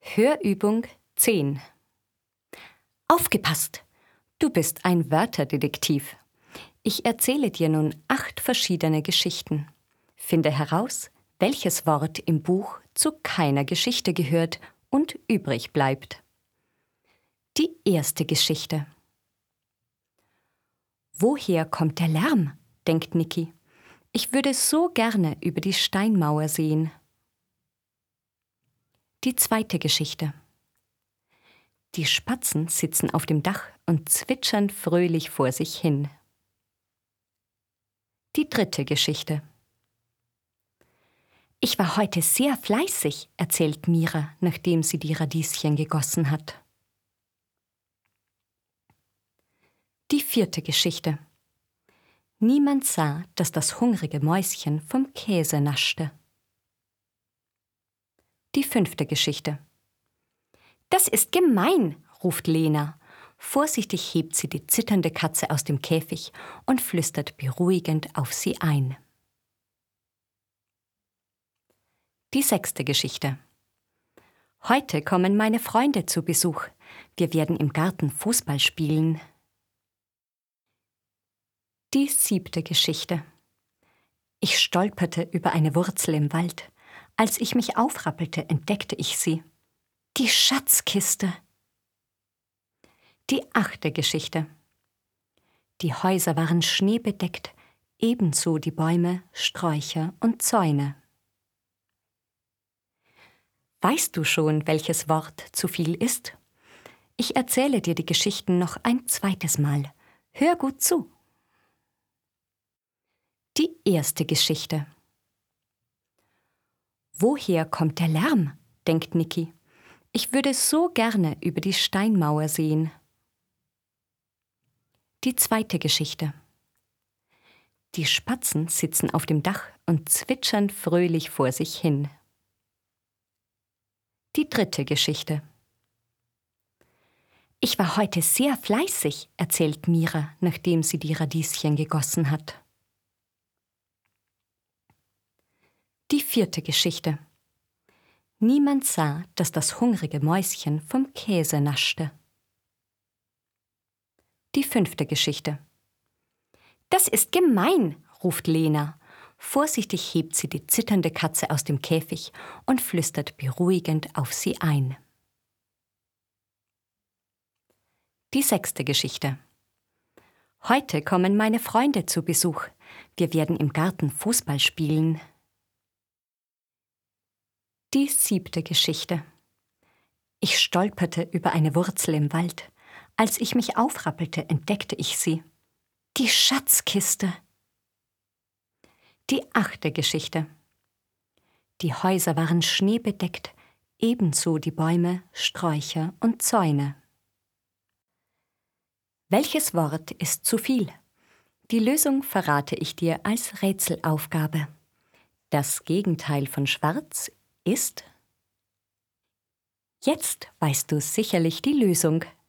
Hörübung 10. Aufgepasst! Du bist ein Wörterdetektiv. Ich erzähle dir nun 8 verschiedene Geschichten. Finde heraus, welches Wort im Buch zu keiner Geschichte gehört und übrig bleibt. Die erste Geschichte. Woher kommt der Lärm? Denkt Niki. Ich würde so gerne über die Steinmauer sehen. Die zweite Geschichte. Die Spatzen sitzen auf dem Dach und zwitschern fröhlich vor sich hin. Die dritte Geschichte. Ich war heute sehr fleißig, erzählt Mira, nachdem sie die Radieschen gegossen hat. Die vierte Geschichte. Niemand sah, dass das hungrige Mäuschen vom Käse naschte. Die fünfte Geschichte. Das ist gemein, ruft Lena. Vorsichtig hebt sie die zitternde Katze aus dem Käfig und flüstert beruhigend auf sie ein. Die sechste Geschichte. Heute kommen meine Freunde zu Besuch. Wir werden im Garten Fußball spielen. Die siebte Geschichte. Ich stolperte über eine Wurzel im Wald. Als ich mich aufrappelte, entdeckte ich sie. Die Schatzkiste. Die achte Geschichte. Die Häuser waren schneebedeckt, ebenso die Bäume, Sträucher und Zäune. Weißt du schon, welches Wort zu viel ist? Ich erzähle dir die Geschichten noch ein zweites Mal. Hör gut zu. Die erste Geschichte. Woher kommt der Lärm? Denkt Niki. Ich würde so gerne über die Steinmauer sehen. Die zweite Geschichte. Die Spatzen sitzen auf dem Dach und zwitschern fröhlich vor sich hin. Die dritte Geschichte. Ich war heute sehr fleißig, erzählt Mira, nachdem sie die Radieschen gegossen hat. Die vierte Geschichte. Niemand sah, dass das hungrige Mäuschen vom Käse naschte. Die fünfte Geschichte. Das ist gemein, ruft Lena. Vorsichtig hebt sie die zitternde Katze aus dem Käfig und flüstert beruhigend auf sie ein. Die sechste Geschichte. Heute kommen meine Freunde zu Besuch. Wir werden im Garten Fußball spielen. Die siebte Geschichte. Ich stolperte über eine Wurzel im Wald. Als ich mich aufrappelte, entdeckte ich sie. Die Schatzkiste. Die achte Geschichte. Die Häuser waren schneebedeckt, ebenso die Bäume, Sträucher und Zäune. Welches Wort ist zu viel? Die Lösung verrate ich dir als Rätselaufgabe. Das Gegenteil von schwarz ist... Jetzt weißt du sicherlich die Lösung.